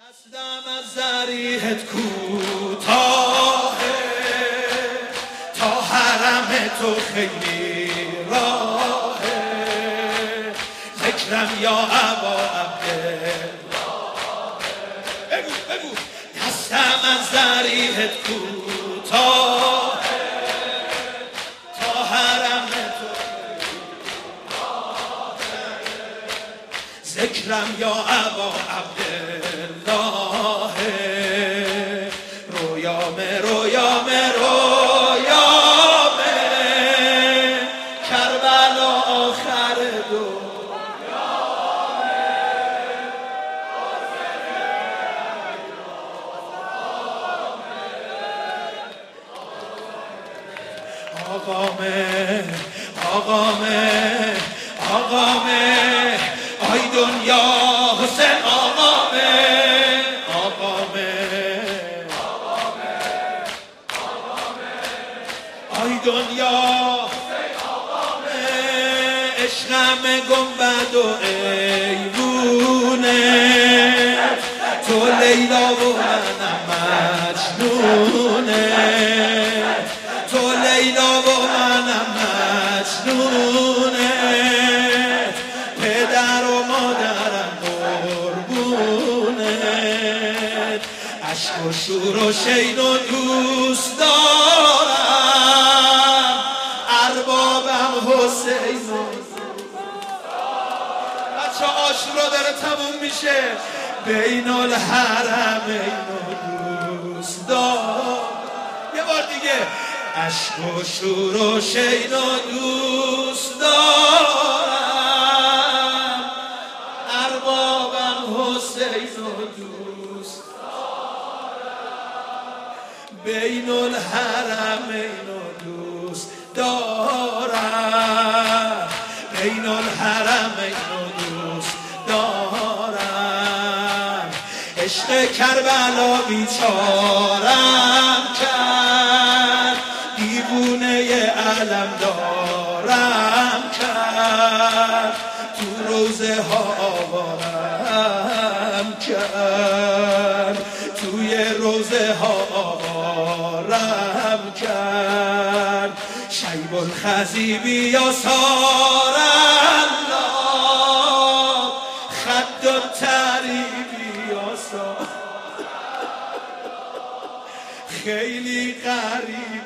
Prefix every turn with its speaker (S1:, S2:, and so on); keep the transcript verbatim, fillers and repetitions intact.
S1: دستم از ضریحت کوتاهه تا حرم تو خیلی راهه ذکرم یا ابا عبدالله بگو بگو دستم از ضریحت کوتاهه تا حرم تو ذکرم یا ابا عبدالله رویامه رویامه رویامه کربلا آخر دنیامه آقامه آقامه آقامه آی دنیا حسین آقامه آقامه آی دنیا حسین آقامه عشقم گنبد و ایوونه تو لیلا و منم مجنونه تو لیلا و منم مجنونه پدر و مادرم قربونت عشق و شور و شین و دوست دارم اربابم حسین و بچه عاشورا داره تموم میشه بین الحرمین و دوست دارم یه بار دیگه عشق و شور و شین و دوست دارم اربابم حسین و دوست دارم بین الحرمین و دوست دارم بین الحرمین و دوست دارم عشق کربلا بیچارم کرد دیوونه علم دارم کرد تو روزه ها آوارم کرد توی روزه ها آوارم کرد شیب الخزیبی یا سارم خد و تریبی یا سارم خیلی غریب